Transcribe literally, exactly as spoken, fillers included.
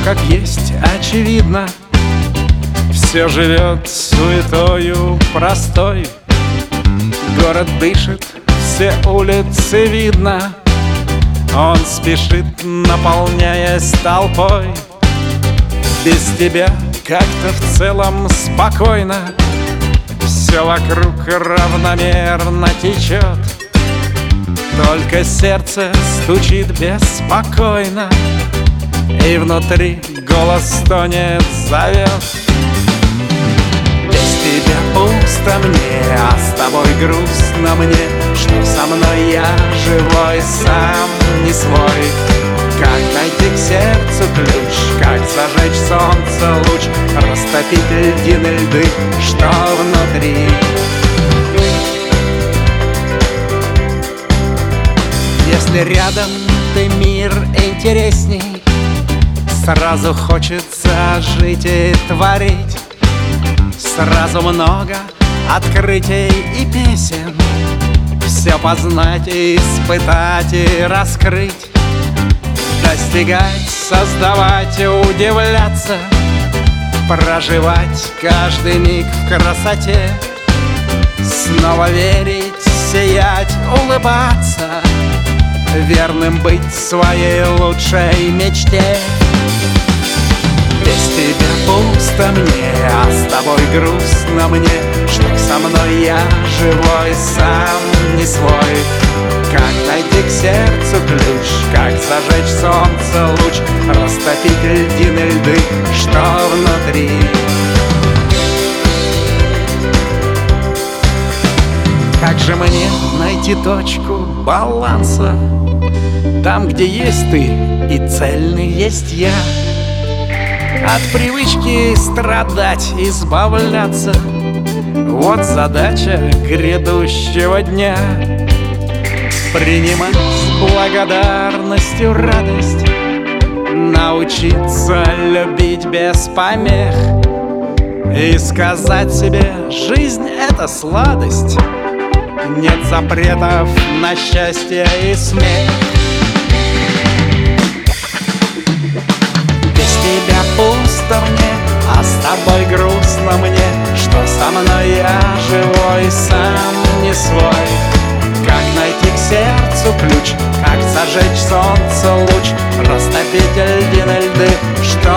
как есть, очевидно, все живет суетою простой. Город дышит, все улицы видно, он спешит, наполняясь толпой. Без тебя как-то в целом спокойно, все вокруг равномерно течет. Только сердце стучит беспокойно, и внутри голос стонет, зовет. Без тебя пусто мне, а с тобой грустно мне, что со мной я живой, сам не свой. Как найти к сердцу ключ, как зажечь солнце луч, растопить льдины льды, что внутри. Если рядом ты, мир интересней, сразу хочется жить и творить. Сразу много открытий и песен, все познать и испытать и раскрыть. Достигать, создавать и удивляться, проживать каждый миг в красоте. Снова верить, сиять, улыбаться, верным быть своей лучшей мечте. Без тебя пусто мне, а с тобой грустно мне, что со мной я живой, сам не свой. Как найти к сердцу ключ, как зажечь солнце луч, растопить льдины льды, что внутри. Как же мне найти точку баланса, там, где есть ты и цельный есть я? От привычки страдать, избавляться, вот задача грядущего дня. Принимать с благодарностью радость, научиться любить без помех и сказать себе: жизнь — это сладость, нет запретов на счастье и смех. Без тебя пусто мне, а с тобой грустно мне, что со мной я живой, сам не свой. Как найти к сердцу ключ, как зажечь солнце луч, растопить льдины льды, что